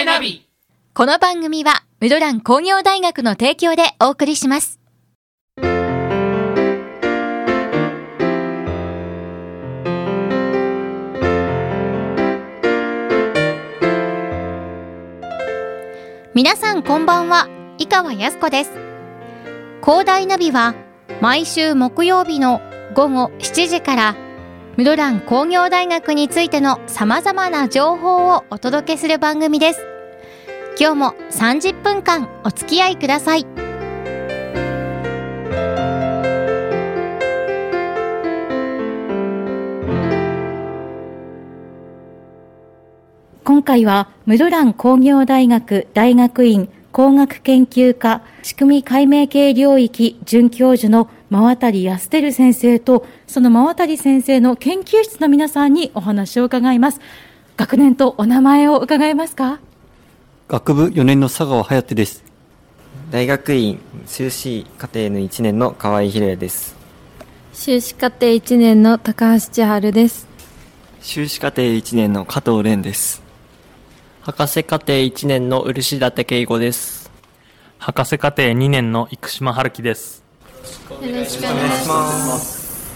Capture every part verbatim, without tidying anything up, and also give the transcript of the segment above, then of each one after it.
大ナビ。 この番組は室蘭工業大学の提供でお送りします。皆さんこんばんは、井川靖子です。工大ナビは毎週木曜日の午後しちじから室蘭工業大学についての様々な情報をお届けする番組です。今日もさんじゅっぷんかんお付き合いください。今回は室蘭工業大学大学院工学研究科仕組み解明系領域准教授の馬渡康輝先生と、その馬渡先生の研究室の皆さんにお話を伺います。学年とお名前を伺えますか？ 学部よねんの佐川隼です。 大学院修士課程のいちねんの河合博也です。 修士課程いちねんの高橋千春です。 修士課程いちねんの加藤蓮です。 博士課程いちねんの漆立圭吾です。 博士課程にねんの生島春樹です。 よろしくお願いします。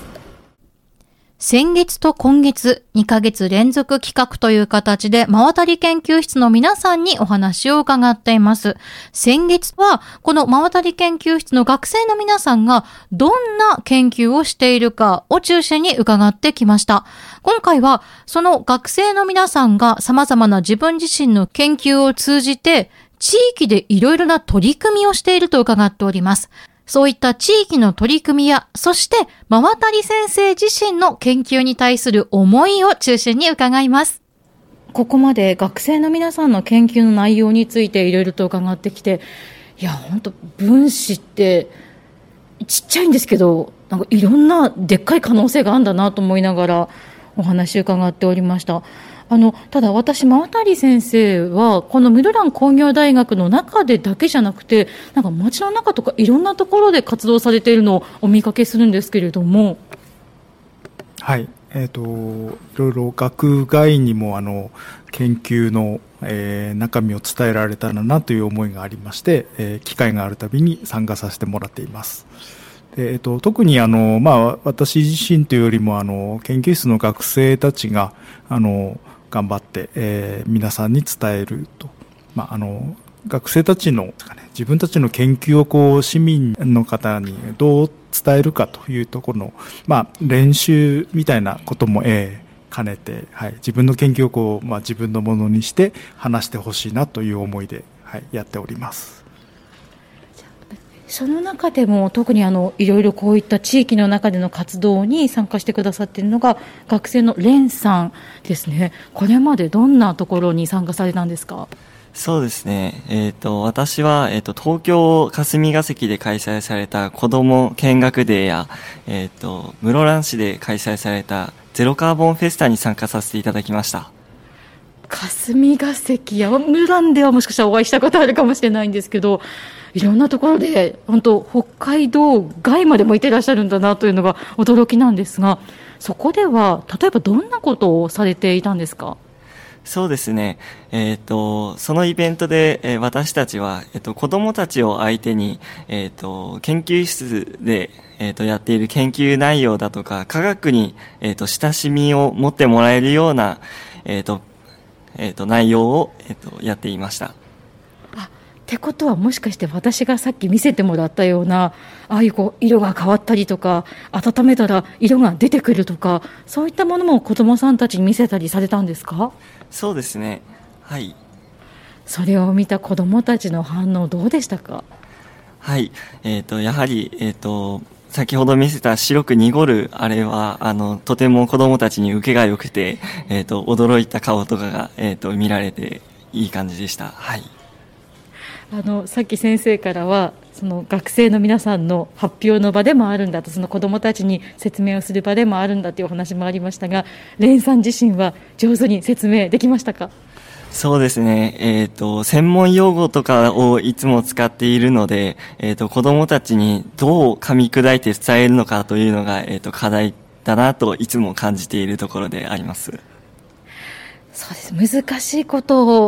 先月と今月にかげつ連続企画という形で馬渡研究室の皆さんにお話を伺っています。先月はこの馬渡研究室の学生の皆さんがどんな研究をしているかを中心に伺ってきました。今回はその学生の皆さんが様々な自分自身の研究を通じて地域でいろいろな取り組みをしていると伺っております。そういった地域の取り組みや、そして馬渡先生自身の研究に対する思いを中心に伺います。ここまで学生の皆さんの研究の内容についていろいろと伺ってきて、いや本当分子ってちっちゃいんですけど、なんかいろんなでっかい可能性があるんだなと思いながらお話を伺っておりました。あのただ私馬渡先生はこの室蘭工業大学の中でだけじゃなくて、なんか街の中とかいろんなところで活動されているのをお見かけするんですけれども。 はい、えーと、いろいろ学外にもあの研究の、えー、中身を伝えられたらなという思いがありまして、えー、機会があるたびに参加させてもらっています。でえーと、特にあの、まあ、私自身というよりもあの研究室の学生たちがあの頑張って、えー、皆さんに伝えると、まあ、あの学生たちの、ね、自分たちの研究をこう市民の方にどう伝えるかというところの、まあ、練習みたいなことも、えー、兼ねて、はい、自分の研究をこう、まあ、自分のものにして話してほしいなという思いで、はい、やっております。 その中でも特にあのいろいろこういった地域の中での活動に参加してくださっているのが学生の蓮さんですね。これまでどんなところに参加されたんですか？ そうですね、えー、と私は、えー、と東京霞が関で開催された子ども見学デーや、えー、と室蘭市で開催されたゼロカーボンフェスタに参加させていただきました。 霞が関や室蘭ではもしかしたらお会いしたことあるかもしれないんですけど、いろんなところで本当北海道外までも行ってらっしゃるんだなというのが驚きなんですが、そこでは例えばどんなことをされていたんですか？ そうですね、えー、とそのイベントで、えー、私たちは、えー、と子どもたちを相手に、えー、と研究室で、えー、とやっている研究内容だとか科学に、えー、と親しみを持ってもらえるような、えーとえー、と内容を、えー、とやっていました。 ってことはもしかして私がさっき見せてもらったようなああいうこう色が変わったりとか温めたら色が出てくるとか、そういったものも子どもさんたちに見せたりされたんですか？ そうですね、はい。 それを見た子どもたちの反応どうでしたか？ はい、えー、とやはり、えー、と先ほど見せた白く濁るあれはあのとても子どもたちに受けが良くて、えー、と驚いた顔とかが、えー、と見られていい感じでした。はい。 あのさっき先生からはその学生の皆さんの発表の場でもあるんだと、その子どもたちに説明をする場でもあるんだというお話もありましたが、蓮さん自身は上手に説明できましたか？ そうですね、えーと、専門用語とかをいつも使っているので、えーと、子どもたちにどう噛み砕いて伝えるのかというのが、えーと、課題だなといつも感じているところであります。 そうです、難しいことを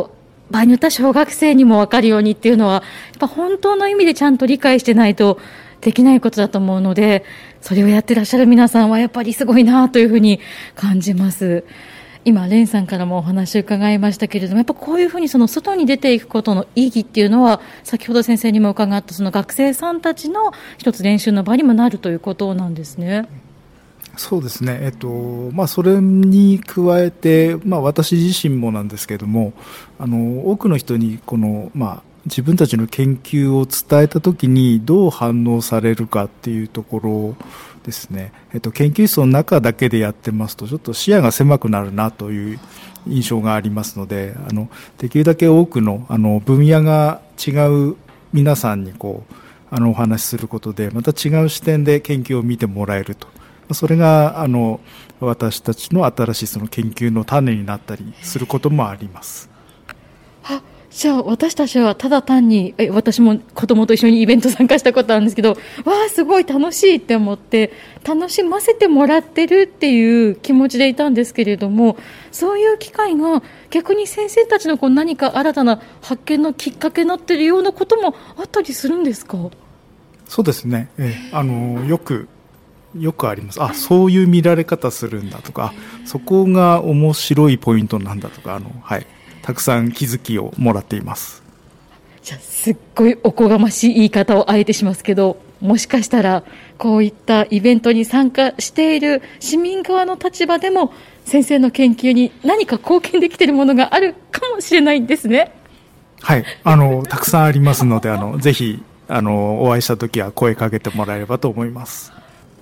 場合によっては小学生にも分かるようにっていうのはやっぱ本当の意味でちゃんと理解してないとできないことだと思うので、それをやってらっしゃる皆さんはやっぱりすごいなというふうに感じます。今レンさんからもお話を伺いましたけれども、やっぱこういうふうにその外に出ていくことの意義っていうのは先ほど先生にも伺ったその学生さんたちの一つ練習の場にもなるということなんですね。 そうですね、えっとまあ、それに加えて、まあ、私自身もなんですけれども、あの多くの人にこの、まあ、自分たちの研究を伝えたときにどう反応されるかっていうところですね。えっと、研究室の中だけでやってますとちょっと視野が狭くなるなという印象がありますので、あのできるだけ多くの、あの分野が違う皆さんにこうあのお話しすることでまた違う視点で研究を見てもらえると、それがあの私たちの新しいその研究の種になったりすることもあります。 あ、じゃあ私たちはただ単にえ私も子供と一緒にイベント参加したことあるんですけど、わあすごい楽しいって思って楽しませてもらってるっていう気持ちでいたんですけれども、そういう機会が逆に先生たちのこう何か新たな発見のきっかけになっているようなこともあったりするんですか？ そうですね、えあのよくよくあります。あ、そういう見られ方するんだとか、そこが面白いポイントなんだとか、あの、はい、たくさん気づきをもらっています。 じゃあすっごいおこがましい言い方をあえてしますけど、もしかしたらこういったイベントに参加している市民側の立場でも先生の研究に何か貢献できているものがあるかもしれないんですね。 はい、あのたくさんありますので、あのぜひあのお会いしたときは声かけてもらえればと思います。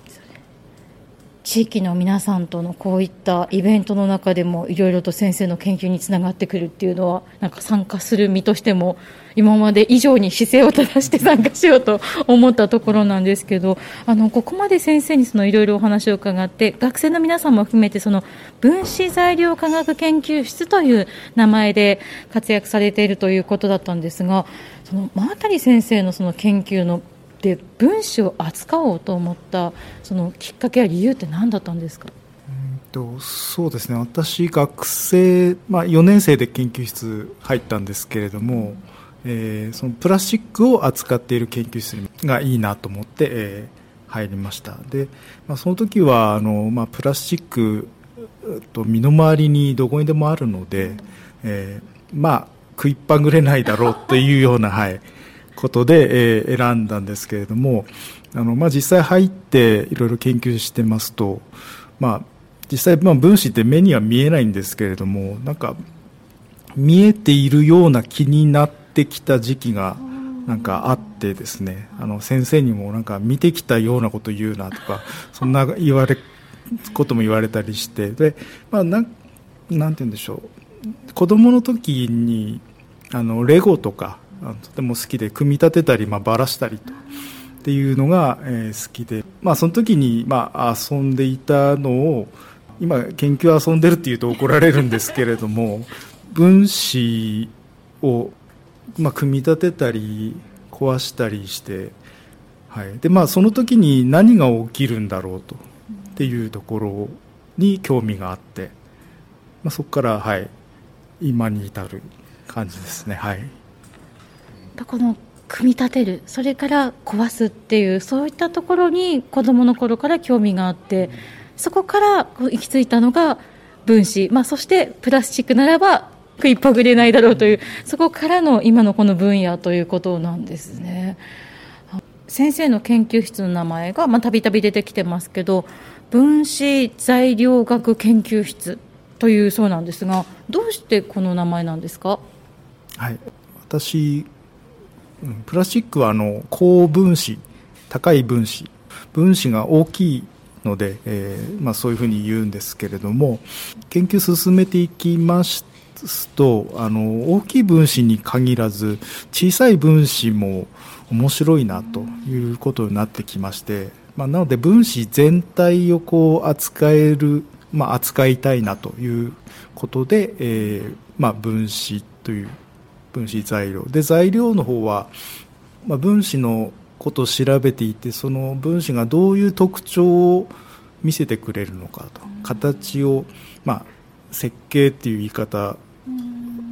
地域の皆さんとのこういったイベントの中でもいろいろと先生の研究につながってくるっていうのは、なんか参加する身としても今まで以上に姿勢を正して参加しようと思ったところなんですけど、あのここまで先生にそのいろいろお話を伺って、学生の皆さんも含めてその分子材料科学研究室という名前で活躍されているということだったんですが、その馬渡先生のその研究ので分子を扱おうと思ったそのきっかけや理由って何だったんですか？ うんとそうですね、私学生、まあ、よねん生で研究室入ったんですけれども、えー、そのプラスチックを扱っている研究室がいいなと思って、えー、入りました。で、まあ、その時はあの、まあ、プラスチックと身の回りにどこにでもあるので、えー、まあ食いっぱぐれないだろうっていうような、はいことで、えー、選んだんですけれども、あの、まあ、実際入っていろいろ研究してますと、まあ、実際、まあ、分子って目には見えないんですけれども、なんか見えているような気になってきた時期がなんかあってですね、あの先生にもなんか見てきたようなこと言うなとか、そんな言われことも言われたりして、で、まあ、なん、なんて言うんでしょう、子供の時にあのレゴとかとても好きで、組み立てたり、まあ、ばらしたりとっていうのが、えー、好きで、まあ、その時に、まあ、遊んでいたのを、今研究遊んでるっていうと怒られるんですけれども、分子を、まあ、組み立てたり壊したりして、はいでまあ、その時に何が起きるんだろうとっていうところに興味があって、まあ、そこから、はい、今に至る感じですね。はい、 この組み立てる、それから壊すっていう、そういったところに子どもの頃から興味があって、そこからこう行き着いたのが分子、まあ、そしてプラスチックならば食いっぱぐれないだろうという、そこからの今のこの分野ということなんですね。先生の研究室の名前がたびたび出てきてますけど、分子材料学研究室というそうなんですが、どうしてこの名前なんですか？ はい、私プラスチックはあの高分子、高い分子、分子が大きいので、えーまあ、そういうふうに言うんですけれども、研究進めていきますと、あの大きい分子に限らず小さい分子も面白いなということになってきまして、まあ、なので分子全体をこう扱える、まあ、扱いたいなということで、えーまあ、分子という分子材料で、材料の方は、まあ、分子のことを調べていて、その分子がどういう特徴を見せてくれるのかと、形を、まあ、設計っていう言い方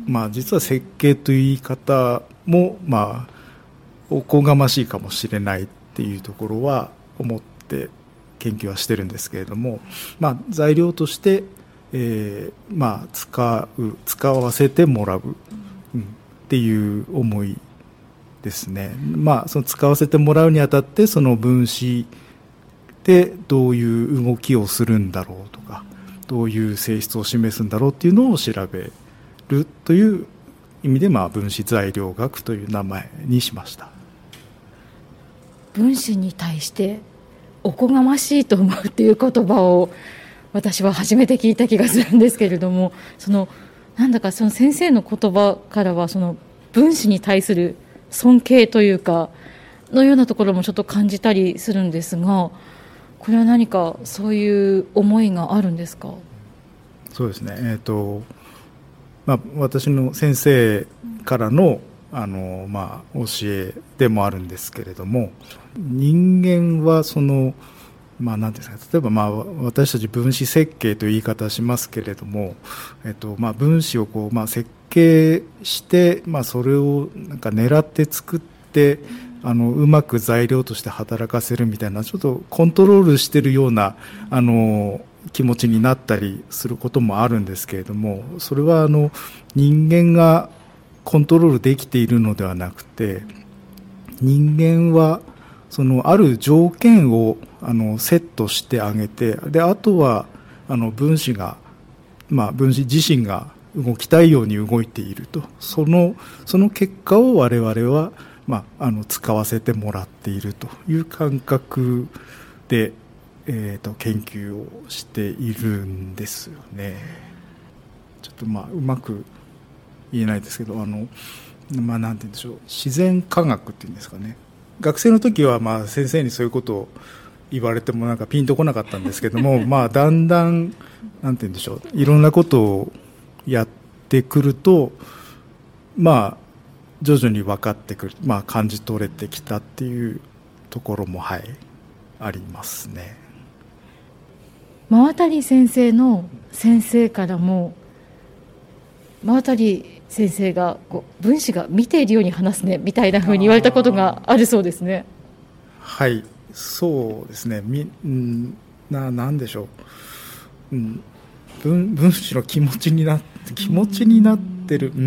まあ、実は設計という言い方も、まあ、おこがましいかもしれないっていうところは思って研究はしてるんですけれども、まあ、材料として、えーまあ、使う使わせてもらう、うん、っていう思いですね。まあ、その使わせてもらうにあたってその分子でどういう動きをするんだろうとか、どういう性質を示すんだろうっていうのを調べるという意味で、まあ、分子材料学という名前にしました。 分子に対しておこがましいと思うっていう言葉を私は初めて聞いた気がするんですけれども、そのなんだかその先生の言葉からはその分子に対する尊敬というかのようなところもちょっと感じたりするんですが、これは何かそういう思いがあるんですか？ そうですね、えーとまあ、私の先生からの、あの、まあ、教えでもあるんですけれども、人間はその、まあ、なんていうんですか、例えば、まあ、私たち分子設計という言い方をしますけれども、えっとまあ、分子をこう、まあ、設計して、まあ、それをなんか狙って作ってあのうまく材料として働かせるみたいな、ちょっとコントロールしているようなあの気持ちになったりすることもあるんですけれども、それはあの人間がコントロールできているのではなくて、人間はそのある条件をあのセットしてあげて、であとはあの分子が、まあ、分子自身が動きたいように動いていると、そのその結果を我々は、まあ、あの使わせてもらっているという感覚で、えー、と研究をしているんですよね。ちょっとまあうまく言えないですけど、あの、まあ、なんて言うんでしょう、自然科学っていうんですかね。学生の時はまあ先生にそういうことを言われてもなんかピンとこなかったんですけどもまあだんだんなんて言うんでしょう、いろんなことをやってくると、まあ徐々に分かってくる、まあ、感じ取れてきたっていうところも、はい、ありますね。 馬渡先生の先生からも、馬渡先生がこう分子が見ているように話すねみたいなふうに言われたことがあるそうですね。 はい、そうですね。みんな、なんでしょう、うん、分, 分子の気持ちになって気持ちになってる、うん、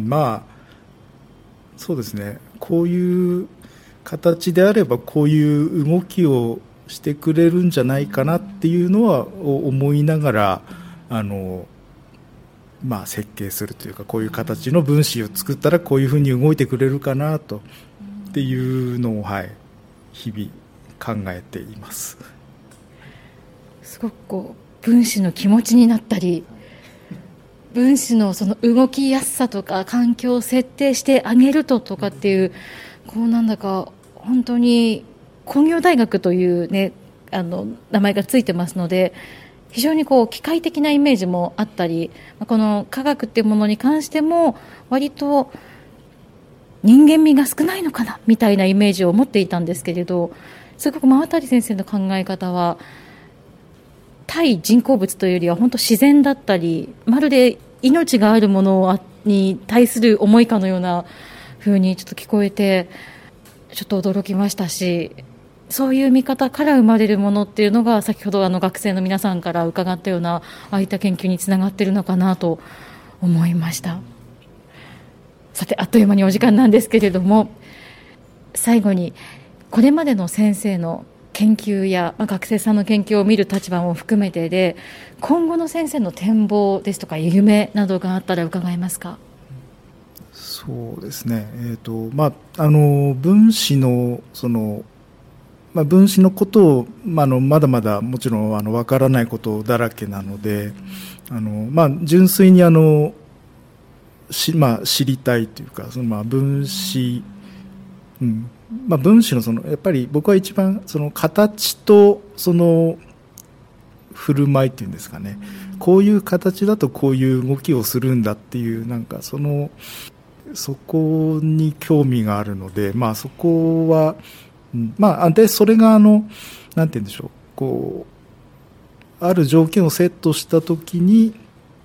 まあそうですね、こういう形であればこういう動きをしてくれるんじゃないかなっていうのは思いながらあの、まあ、設計するというか、こういう形の分子を作ったらこういうふうに動いてくれるかなとっていうのを、はい、日々考えています。 すごくこう分子の気持ちになったり、分子のその動きやすさとか環境を設定してあげるととかっていう、こうなんだか本当に工業大学という、ね、あの名前がついてますので、非常にこう機械的なイメージもあったり、この科学っていうものに関しても割と人間味が少ないのかなみたいなイメージを持っていたんですけれど、すごく馬渡先生の考え方は対人工物というよりは本当自然だったり、まるで命があるものに対する思いかのような風にちょっと聞こえて、ちょっと驚きましたし、そういう見方から生まれるものっていうのが先ほどあの学生の皆さんから伺ったようなああいった研究につながっているのかなと思いました。さて、あっという間にお時間なんですけれども、最後にこれまでの先生の研究や、まあ、学生さんの研究を見る立場も含めてで、今後の先生の展望ですとか夢などがあったら伺えますか？ そうですね、えーとまあ、あの分子のその、まあ、分子のことを、まあ、のまだまだもちろんあの分からないことだらけなので、あの、まあ、純粋にあのし、まあ、知りたいというか、そのまあ分子、うんまあ、分子のそのやっぱり僕は一番その形とその振る舞いっていうんですかね、こういう形だとこういう動きをするんだっていう、なんかそのそこに興味があるので、まあ、そこは、うんまあ、でそれがあのなんて言うんでしょう、こうある条件をセットしたときに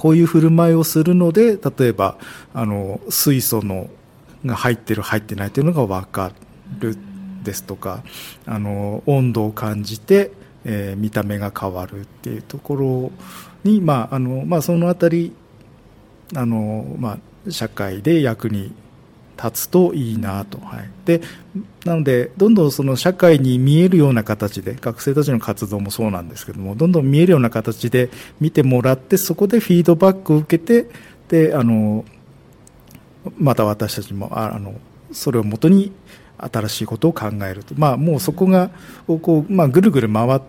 こういう振る舞いをするので、例えばあの水素のが入ってる入ってないというのが分かるですとか、あの温度を感じて、えー、見た目が変わるっていうところに、まああのまあ、そのあたりあの、まあ、社会で役に立つといいなと、はい、でなのでどんどんその社会に見えるような形で、学生たちの活動もそうなんですけども、どんどん見えるような形で見てもらって、そこでフィードバックを受けて、であのまた私たちもあのそれをもとに新しいことを考えると、まあ、もうそこがこう、まあ、ぐるぐる回って、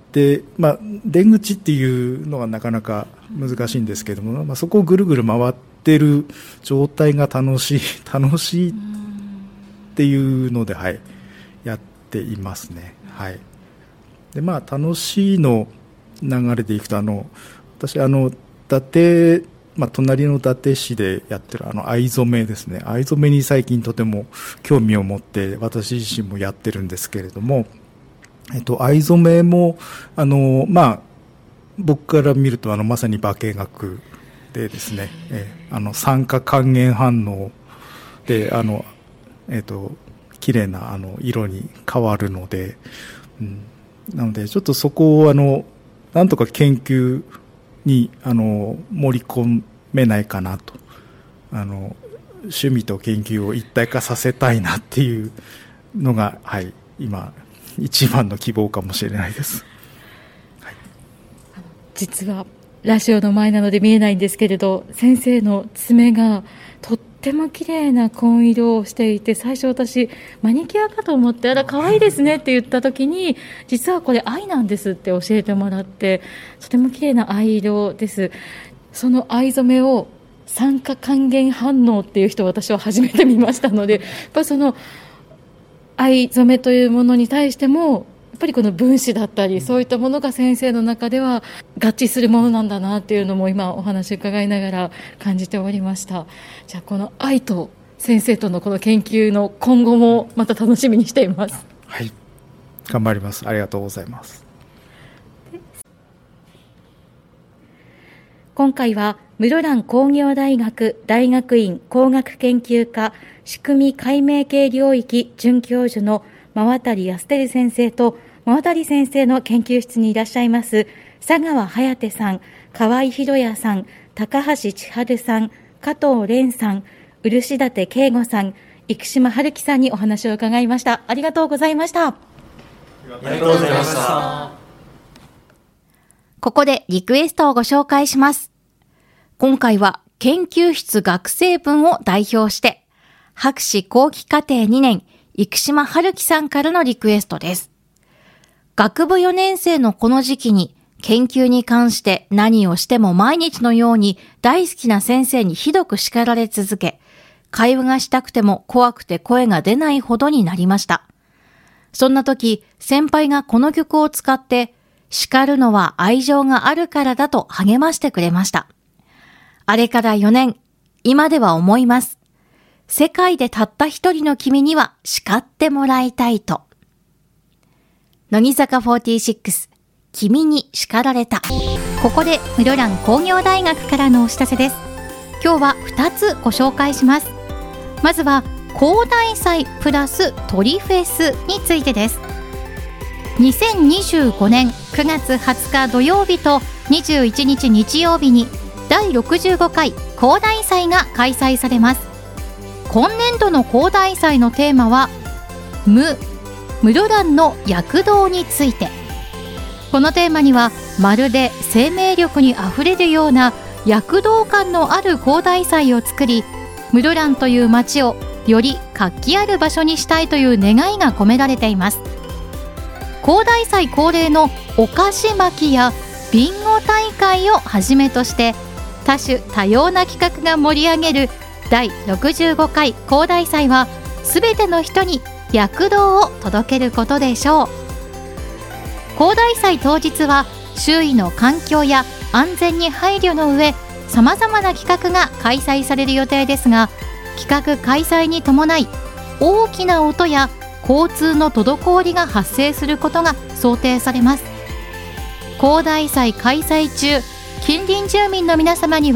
まあ、出口っていうのはなかなか難しいんですけども、まあ、そこをぐるぐる回ってる状態が楽しい楽しいっていうので、はい、やっていますね。はい、でまあ、楽しいの流れでいくと、あの私あの伊達、まあ、隣の伊達市でやってるあの藍染めですね。藍染めに最近とても興味を持って、私自身もやってるんですけれども、えっと、藍染めもあの、まあ、僕から見るとあのまさに化学でですね、えあの酸化還元反応であの、えっと、綺麗なあの色に変わるので、うん、なのでちょっとそこをあのなんとか研究にあの盛り込めないかなと、あの趣味と研究を一体化させたいなっていうのが、はい、今一番の希望かもしれないです。はい、 実はラジオの前なので見えないんですけれど、先生の爪がとっても綺麗な紺色をしていて、最初私マニキュアかと思って、あら可愛いですねって言った時に、実はこれ藍なんですって教えてもらって、とても綺麗な藍色です。その藍染めを酸化還元反応っていう人を私は初めて見ましたので、やっぱりその藍染めというものに対してもやっぱりこの分子だったり、そういったものが先生の中では合致するものなんだなっていうのも今お話伺いながら感じておりました。じゃあこの愛と先生とのこの研究の今後もまた楽しみにしています。 はい、頑張ります。ありがとうございます。 今回は室蘭工業大学大学院工学研究科仕組み解明系領域准教授の馬渡康輝先生と、馬渡先生の研究室にいらっしゃいます佐川颯さん、河合博也さん、高橋千春さん、加藤蓮さん、漆立圭吾さん、生島春樹さんにお話を伺いました。ありがとうございました。ありがとうございました。 ここでリクエストをご紹介します。今回は研究室学生分を代表して、博士後期課程にねん、生島春樹さんからのリクエストです。学部よねん生のこの時期に研究に関して何をしても毎日のように大好きな先生にひどく叱られ続け、会話がしたくても怖くて声が出ないほどになりました。そんな時、先輩がこの曲を使って、叱るのは愛情があるからだと励ましてくれました。あれからよねん、今では思います。世界でたった一人の君には叱ってもらいたいと。乃木坂フォーティーシックス、君に叱られた。ここで室蘭工業大学からのお知らせです。今日はふたつご紹介します。まずは工大祭プラス鳥フェスについてです。にせんにじゅうごねんくがつはつか土曜日とにじゅういちにち日曜日にだいろくじゅうごかい工大祭が開催されます。今年度の工大祭のテーマは無室蘭の躍動について。このテーマにはまるで生命力にあふれるような躍動感のある工大祭を作り、室蘭という町をより活気ある場所にしたいという願いが込められています。工大祭恒例のお菓子巻きやビンゴ大会をはじめとして多種多様な企画が盛り上げるだいろくじゅうごかい工大祭は、すべての人に躍動を届けることでしょう。工大祭当日は周囲の環境や安全に配慮の上、さまざまな企画が開催される予定ですが、企画開催に伴い大きな音や交通の滞りが発生することが想定されます。工大祭開催中、近隣住民の皆様には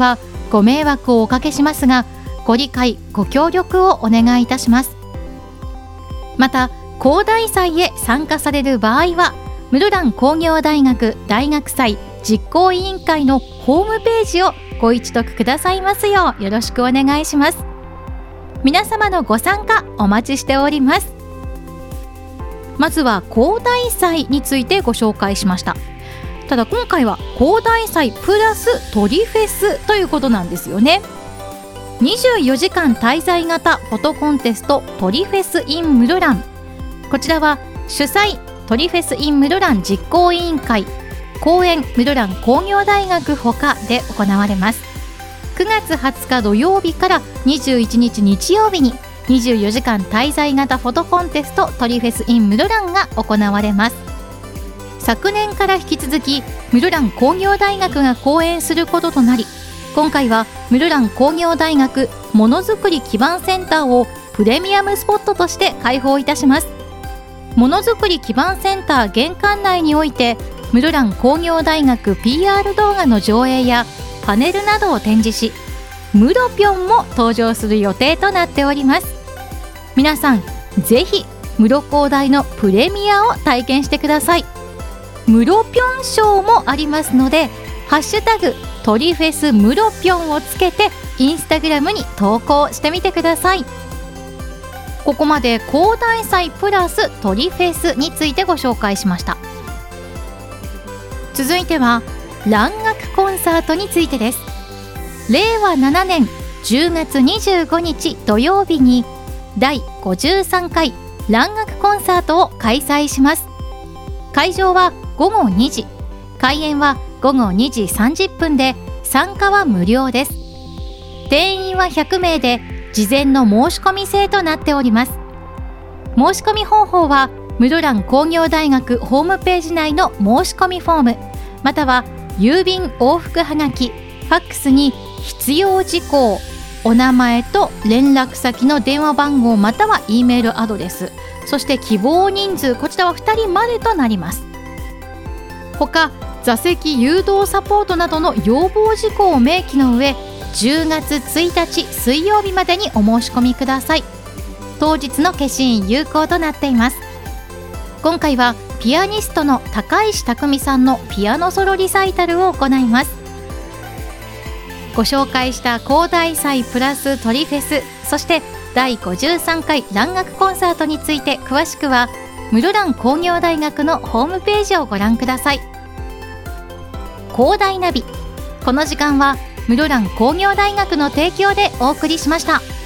ご迷惑をおかけしますが、ご理解ご協力をお願いいたします。また工大祭へ参加される場合は、室蘭工業大学大学祭実行委員会のホームページをご一読くださいますようよろしくお願いします。皆様のご参加お待ちしております。まずは工大祭についてご紹介しました。ただ今回は工大祭プラス鳥フェスということなんですよね。にじゅうよじかん滞在型フォトコンテスト鳥フェス in 室蘭。こちらは主催鳥フェス in 室蘭実行委員会、公園室蘭工業大学ほかで行われます。くがつはつか土曜日からにじゅういちにち日曜日ににじゅうよじかん滞在型フォトコンテスト鳥フェス in 室蘭が行われます。昨年から引き続き室蘭工業大学が講演することとなり、今回は室蘭工業大学ものづくり基盤センターをプレミアムスポットとして開放いたします。ものづくり基盤センター玄関内において、室蘭工業大学 ピーアール 動画の上映やパネルなどを展示し、ムロピョンも登場する予定となっております。皆さんぜひ室工大のプレミアを体験してください。ムロピョンショーもありますので、ハッシュタグ鳥フェスムロピョンをつけてインスタグラムに投稿してみてください。ここまで工大祭プラス鳥フェスについてご紹介しました。続いては蘭学コンサートについてです。れいわななねんじゅうがつにじゅうごにち土曜日にだいごじゅうさんかい蘭学コンサートを開催します。会場はごごにじ、開演はごごにじさんじゅっぷんで、参加は無料です。定員はひゃくめいで事前の申し込み制となっております。申し込み方法は室蘭工業大学ホームページ内の申し込みフォーム、または郵便往復はがき、ファックスに必要事項、お名前と連絡先の電話番号または E メールアドレス、そして希望人数、こちらはふたりまでとなります。他座席誘導サポートなどの要望事項を明記の上、じゅうがつついたち水曜日までにお申し込みください。当日の消印有効となっています。今回はピアニストの高石匠さんのピアノソロリサイタルを行います。ご紹介した工大祭プラス鳥フェス、そしてだいごじゅうさんかい蘭学コンサートについて詳しくは室蘭工業大学のホームページをご覧ください。工大ナビ、この時間は室蘭工業大学の提供でお送りしました。